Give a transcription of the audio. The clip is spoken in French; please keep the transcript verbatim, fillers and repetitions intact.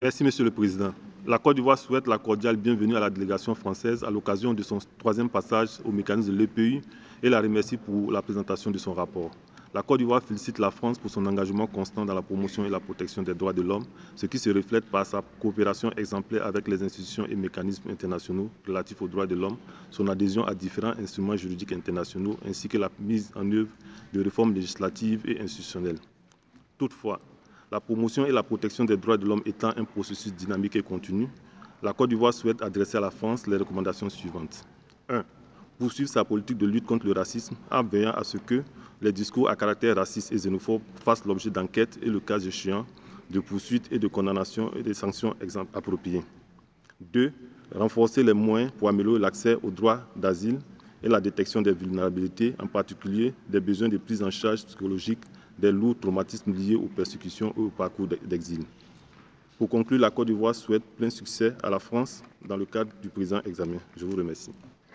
Merci, Monsieur le Président. La Côte d'Ivoire souhaite la cordiale bienvenue à la délégation française à l'occasion de son troisième passage au mécanisme de l'E P U et la remercie pour la présentation de son rapport. La Côte d'Ivoire félicite la France pour son engagement constant dans la promotion et la protection des droits de l'homme, ce qui se reflète par sa coopération exemplaire avec les institutions et mécanismes internationaux relatifs aux droits de l'homme, son adhésion à différents instruments juridiques internationaux, ainsi que la mise en œuvre de réformes législatives et institutionnelles. Toutefois, la promotion et la protection des droits de l'homme étant un processus dynamique et continu, la Côte d'Ivoire souhaite adresser à la France les recommandations suivantes. un. Poursuivre sa politique de lutte contre le racisme en veillant à ce que les discours à caractère raciste et xénophobe fassent l'objet d'enquêtes et, le cas échéant, de poursuites et de condamnations et des sanctions appropriées. deux. Renforcer les moyens pour améliorer l'accès aux droits d'asile et la détection des vulnérabilités, en particulier des besoins de prise en charge psychologique des lourds traumatismes liés aux persécutions et au parcours d'exil. Pour conclure, la Côte d'Ivoire souhaite plein succès à la France dans le cadre du présent examen. Je vous remercie.